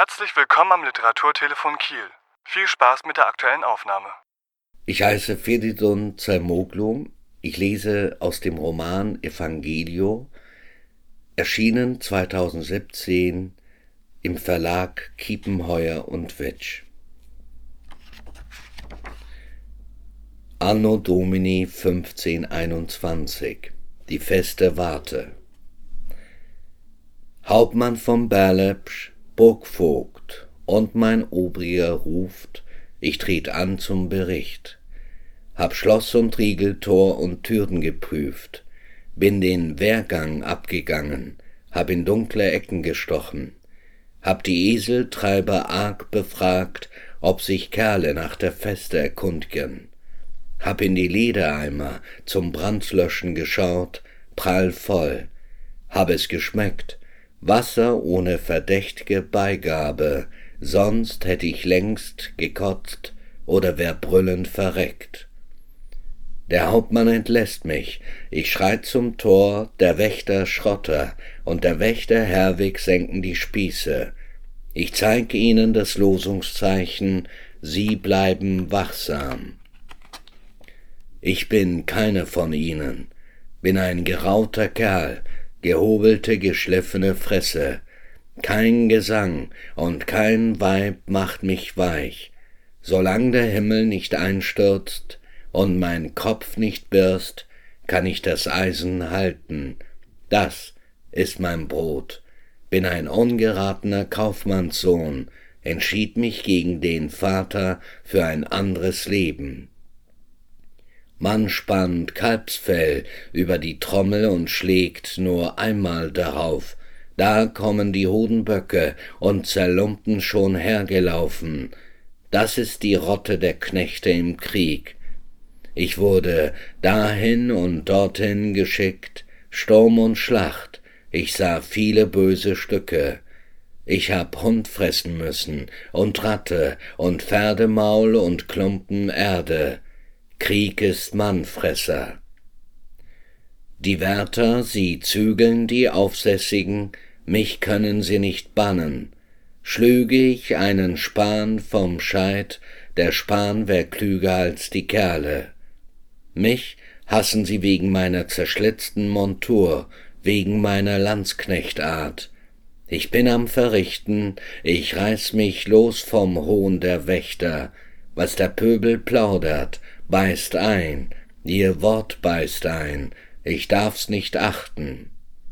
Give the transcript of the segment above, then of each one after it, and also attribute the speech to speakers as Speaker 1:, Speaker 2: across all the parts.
Speaker 1: Herzlich willkommen am Literaturtelefon Kiel. Viel Spaß mit der aktuellen Aufnahme.
Speaker 2: Ich heiße Feridun Zermoglu. Ich lese aus dem Roman Evangelio, erschienen 2017 im Verlag Kiepenheuer und Witsch. Anno Domini 1521. Die Feste Warte. Hauptmann von Berlepsch, Burgvogt und mein Obriger ruft, ich tret an zum Bericht. Hab Schloss und Riegel, Tor und Türen geprüft, bin den Wehrgang abgegangen, hab in dunkle Ecken gestochen, hab die Eseltreiber arg befragt, ob sich Kerle nach der Feste erkundgen, hab in die Ledereimer zum Brandlöschen geschaut, prallvoll, hab es geschmeckt, Wasser ohne verdächt'ge Beigabe, sonst hätt ich längst gekotzt oder wär brüllend verreckt. Der Hauptmann entlässt mich, ich schreit zum Tor, der Wächter Schrotter und der Wächter Herwig senken die Spieße. Ich zeig ihnen das Losungszeichen, sie bleiben wachsam. Ich bin keiner von ihnen, bin ein gerauter Kerl, gehobelte, geschliffene Fresse, kein Gesang und kein Weib macht mich weich, solang der Himmel nicht einstürzt und mein Kopf nicht birst, kann ich das Eisen halten, das ist mein Brot, bin ein ungeratener Kaufmannssohn, entschied mich gegen den Vater für ein anderes Leben. Man spannt Kalbsfell über die Trommel und schlägt nur einmal darauf, da kommen die Hodenböcke und zerlumpen schon hergelaufen, das ist die Rotte der Knechte im Krieg. Ich wurde dahin und dorthin geschickt, Sturm und Schlacht, ich sah viele böse Stücke. Ich hab Hund fressen müssen und Ratte und Pferdemaul und Klumpen Erde. Krieg ist Mannfresser. Die Wärter, sie zügeln die Aufsässigen, mich können sie nicht bannen. Schlüge ich einen Span vom Scheit, der Span wär klüger als die Kerle. Mich hassen sie wegen meiner zerschlitzten Montur, wegen meiner Landsknechtart. Ich bin am Verrichten, ich reiß mich los vom Hohn der Wächter, was der Pöbel plaudert, beißt ein, ihr Wort beißt ein, ich darf's nicht achten.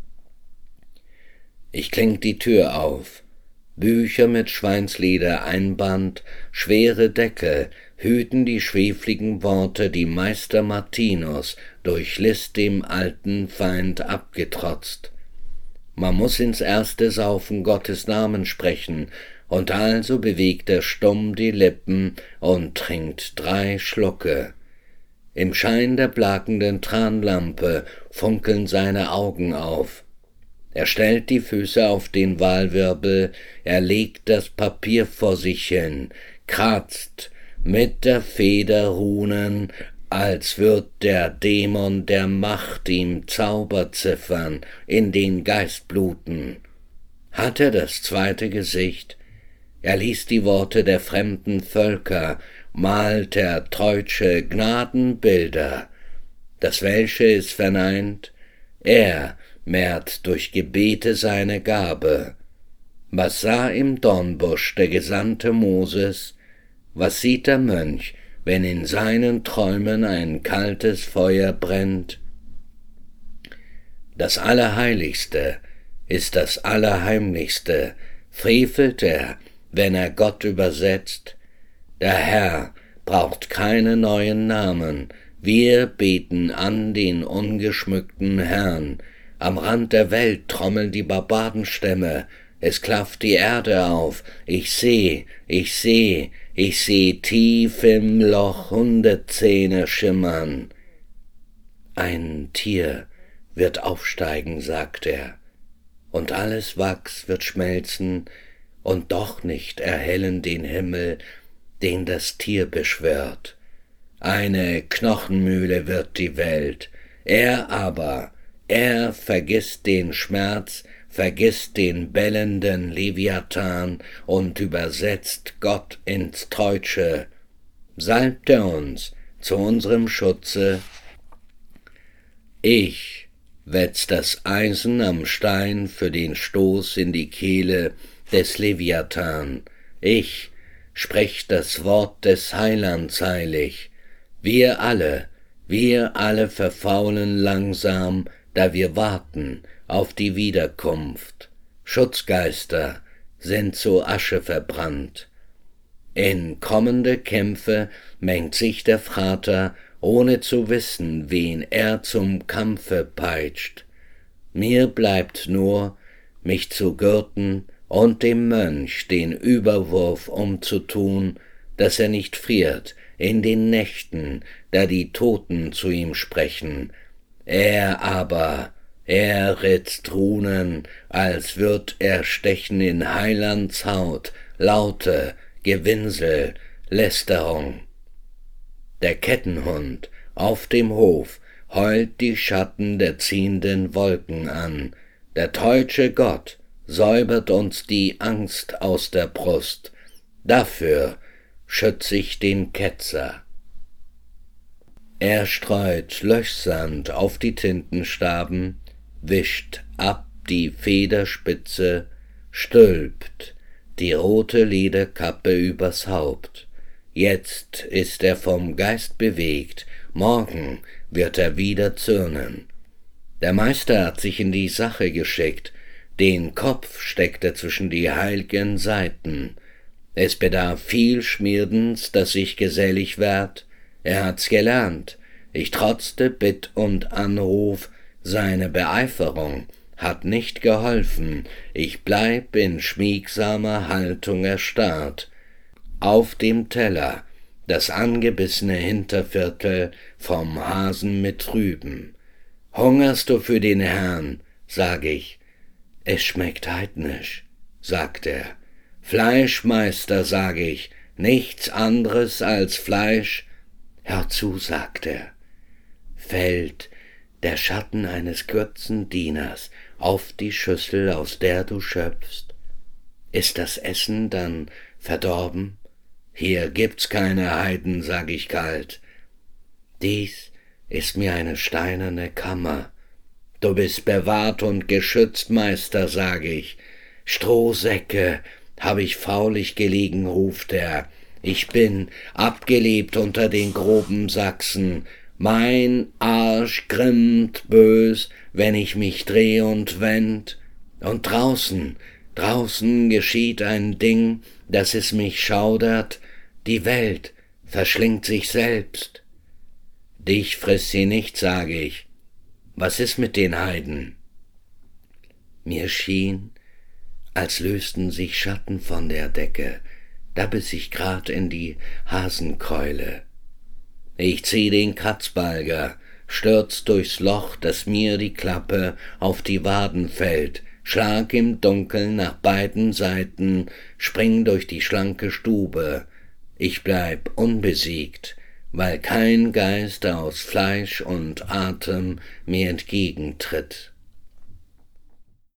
Speaker 2: Ich kling die Tür auf, Bücher mit Schweinsleder einband, schwere Deckel hüten die schwefligen Worte, die Meister Martinus durch List dem alten Feind abgetrotzt. Man muß ins erste Saufen Gottes Namen sprechen, und also bewegt er stumm die Lippen und trinkt 3 Schlucke. Im Schein der blakenden Tranlampe funkeln seine Augen auf. Er stellt die Füße auf den Walwirbel, er legt das Papier vor sich hin, kratzt mit der Feder Runen, als würd der Dämon der Macht ihm Zauberziffern in den Geist bluten. Hat er das zweite Gesicht? Er liest die Worte der fremden Völker, malt er deutsche Gnadenbilder. Das Welsche ist verneint, er mehrt durch Gebete seine Gabe. Was sah im Dornbusch der Gesandte Moses? Was sieht der Mönch, wenn in seinen Träumen ein kaltes Feuer brennt? Das Allerheiligste ist das Allerheimlichste, frevelt er, wenn er Gott übersetzt. Der Herr braucht keine neuen Namen, wir beten an den ungeschmückten Herrn. Am Rand der Welt trommeln die Barbarenstämme, es klafft die Erde auf, ich seh tief im Loch Hundezähne schimmern. Ein Tier wird aufsteigen, sagt er, und alles Wachs wird schmelzen und doch nicht erhellen den Himmel, den das Tier beschwört. Eine Knochenmühle wird die Welt, er vergisst den Schmerz vergisst den bellenden Leviathan und übersetzt Gott ins Deutsche, salbt er uns zu unserem Schutze. Ich wetz das Eisen am Stein für den Stoß in die Kehle des Leviathan. Ich sprech das Wort des Heilands heilig. Wir alle verfaulen langsam, da wir warten auf die Wiederkunft. Schutzgeister sind zu Asche verbrannt. In kommende Kämpfe mengt sich der Frater, ohne zu wissen, wen er zum Kampfe peitscht. Mir bleibt nur, mich zu gürten und dem Mönch den Überwurf umzutun, dass er nicht friert in den Nächten, da die Toten zu ihm sprechen. Er aber, er ritzt Runen, als würd er stechen in Heilands Haut, Laute, Gewinsel, Lästerung. Der Kettenhund auf dem Hof heult die Schatten der ziehenden Wolken an. Der deutsche Gott säubert uns die Angst aus der Brust. Dafür schütz ich den Ketzer. Er streut Löchsand auf die Tintenstaben, wischt ab die Federspitze, stülpt die rote Lederkappe übers Haupt. Jetzt ist er vom Geist bewegt, morgen wird er wieder zürnen. Der Meister hat sich in die Sache geschickt, den Kopf steckt er zwischen die heil'gen Seiten. Es bedarf viel Schmierdens, dass ich gesellig werd, er hat's gelernt, ich trotzte Bitt und Anruf, seine Beeiferung hat nicht geholfen, ich bleib in schmiegsamer Haltung erstarrt. Auf dem Teller das angebissene Hinterviertel vom Hasen mit Rüben. Hungerst du für den Herrn, sag ich. Es schmeckt heidnisch, sagt er. Fleisch, Meister, sag ich, nichts anderes als Fleisch. Hör zu, sagt er. Fällt der Schatten eines kurzen Dieners auf die Schüssel, aus der du schöpfst? Ist das Essen dann verdorben? Hier gibt's keine Heiden, sag ich kalt. Dies ist mir eine steinerne Kammer. Du bist bewahrt und geschützt, Meister, sag ich. Strohsäcke hab ich faulig gelegen, ruft er. Ich bin abgelebt unter den groben Sachsen. Mein Arsch grimmt bös, wenn ich mich dreh und wend. Und draußen geschieht ein Ding, dass es mich schaudert. Die Welt verschlingt sich selbst. Dich frisst sie nicht, sag ich. Was ist mit den Heiden? Mir schien, als lösten sich Schatten von der Decke, da biss ich grad in die Hasenkeule. Ich zieh den Kratzbalger, stürzt durchs Loch, dass mir die Klappe auf die Waden fällt, schlag im Dunkeln nach beiden Seiten, spring durch die schlanke Stube. Ich bleib unbesiegt, weil kein Geist aus Fleisch und Atem mir entgegentritt.